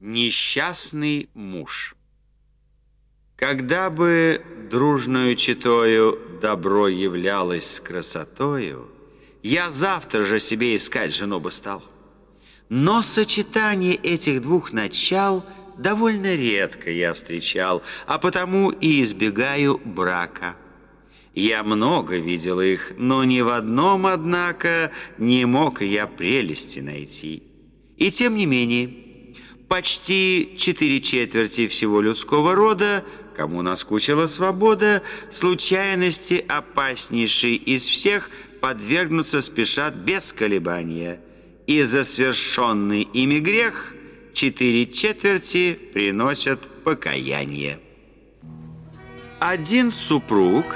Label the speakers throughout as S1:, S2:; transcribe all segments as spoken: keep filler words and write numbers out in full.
S1: Несчастный муж. Когда бы дружную четою добро являлось с красотою, я завтра же себе искать жену бы стал. Но сочетание этих двух начал довольно редко я встречал, а потому и избегаю брака. Я много видел их, но ни в одном, однако, не мог я прелести найти. И тем не менее, почти четыре четверти всего людского рода, кому наскучила свобода, случайности опаснейшей из всех подвергнуться спешат без колебания. И за свершенный ими грех четыре четверти приносят покаяние. Один супруг,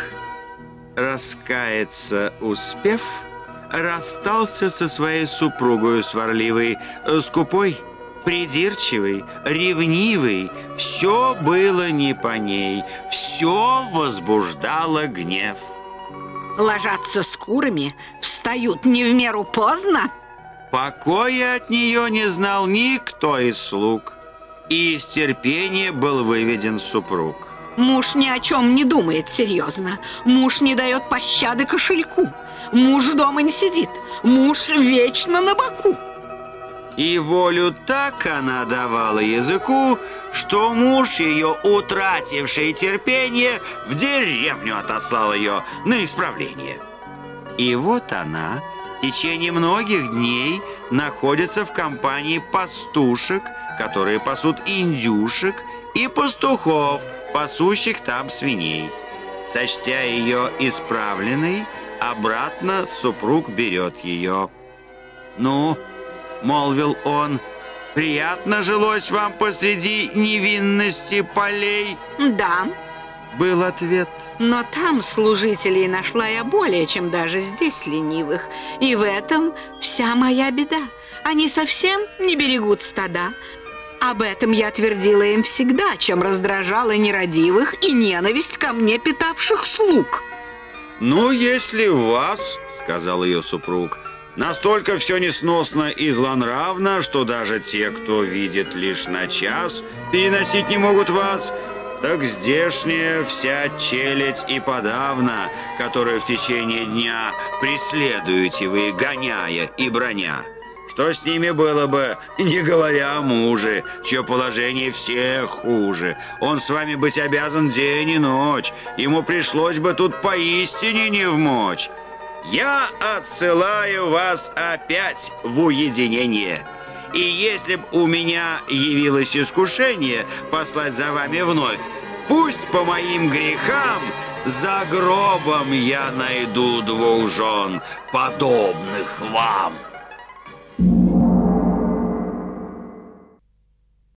S1: раскаяться успев, расстался со своей супругою сварливой, скупой, придирчивый, ревнивый. Все было не по ней, все возбуждало гнев.
S2: Ложатся с курами, встают не в меру поздно.
S1: Покоя от нее не знал никто из слуг, и из терпения был выведен супруг.
S2: Муж ни о чем не думает серьезно. Муж не дает пощады кошельку. Муж дома не сидит. Муж вечно на боку.
S1: И волю так она давала языку, что муж ее, утративший терпение, в деревню отослал ее на исправление. И вот она в течение многих дней находится в компании пастушек, которые пасут индюшек, и пастухов, пасущих там свиней. Сочтя ее исправленной, обратно супруг берет ее. «Ну, — молвил он, — приятно жилось вам посреди невинности полей?»
S2: «Да,
S1: — был ответ.
S2: Но там служителей нашла я более, чем даже здесь ленивых. И в этом вся моя беда. Они совсем не берегут стада. Об этом я твердила им всегда, чем раздражала нерадивых и ненависть ко мне питавших слуг».
S1: «Ну, если у вас, — сказал ее супруг, — настолько все несносно и злонравно, что даже те, кто видит лишь на час, переносить не могут вас, так здешняя вся челядь и подавно, которую в течение дня преследуете вы, гоняя и броня. Что с ними было бы, не говоря о муже, чье положение всех хуже? Он с вами быть обязан день и ночь, ему пришлось бы тут поистине не вмочь. Я отсылаю вас опять в уединение. И если б у меня явилось искушение послать за вами вновь, пусть по моим грехам за гробом я найду двух жен, подобных вам».